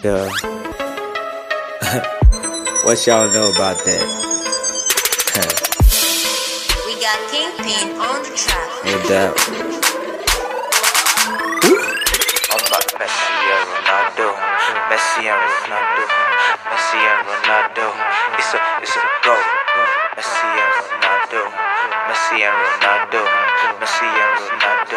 Duh. What y'all know about that? We got Kingpin on the track. No doubt. I'm like Messi and Ronaldo, Messi and Ronaldo, Messi and Ronaldo. It's a go. Messi and Ronaldo, Messi and Ronaldo, Messi and Ronaldo.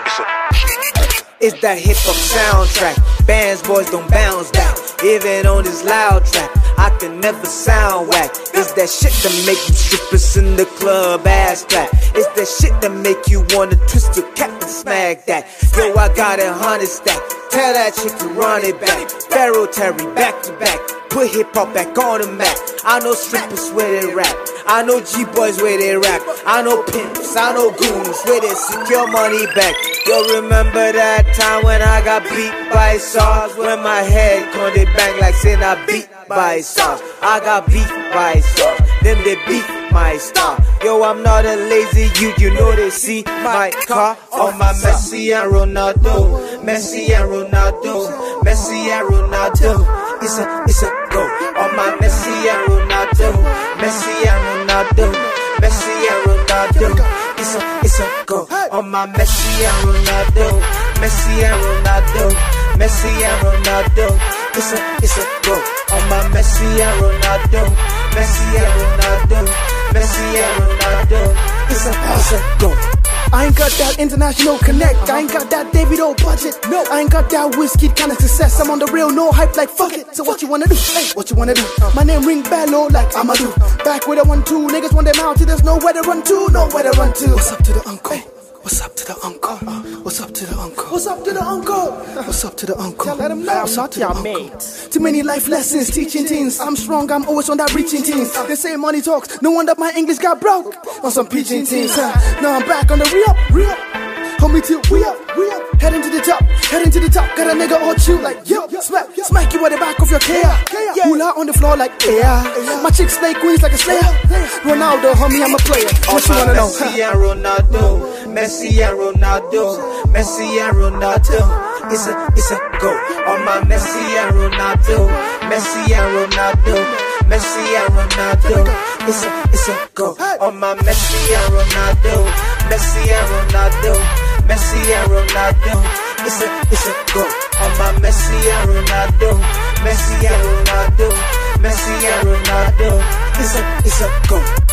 It's that hip-hop soundtrack. Bands, boys don't bounce back. Even on this loud track, I can never sound whack. It's that shit that make you strippers in the club ass flat. It's that shit that make you wanna twist your cap and smack that. Yo, I got 100 stack. Tell that chick to run it back. Pharaoh Terry back to back. Put hip-hop back on the map. I know strippers where they rap. I know G-boys where they rap. I know pimps, I know goons where they secure money back. Yo, remember that time when I got beat by SARS? When my head couldn't bang like saying I beat by SARS. I got beat by SARS. Then they beat my star. Yo, I'm not a lazy youth, you know they see my car on my Messi and Ronaldo. Messi and Ronaldo. Messi and Ronaldo. It's a go on my Messi and Ronaldo. Messi and Ronaldo. Messi and Ronaldo. It's a go on my Messi and Ronaldo. Messi and Ronaldo. Messi and Ronaldo. It's a go on my Messi and Ronaldo. Messi and Ronaldo. Messi and Ronaldo. It's a go. I ain't got that international connect. I ain't got that Davido budget. No, I ain't got that whiskey kind of success. I'm on the real, no hype, like fuck it. So what you wanna do? Hey, what you wanna do? My name ring bello like Amadou. Back with a 1-2, niggas want them out till there's nowhere to run to, nowhere to run to. What's up to the uncle? Hey. What's up to the uncle? What's up to the uncle? What's up to the uncle? What's up to the uncle? Let him know. What's up to your mate? Too many life lessons teaching teens. I'm strong, I'm always on that reaching teens. They say money talks, no wonder my English got broke on some preaching teens. Now I'm back on the re-up. Homie till we up. Heading to the top. Got a nigga all chill like yo. Smack you at the back of your Kia. Hula on the floor like yeah. My chick slay queens like a slayer. Ronaldo, homie, I'm a player. What you wanna know? Messi and Ronaldo. Messi and Ronaldo. Messi and Ronaldo. It's a go on my Messi and Ronaldo. Messi and Ronaldo. Messi and Ronaldo. It's a go on my Messi and Ronaldo. Messi and Ronaldo. Messi and Ronaldo. It's a go on my Messi and Ronaldo. Messi and Ronaldo. Messi and Ronaldo. It's a go.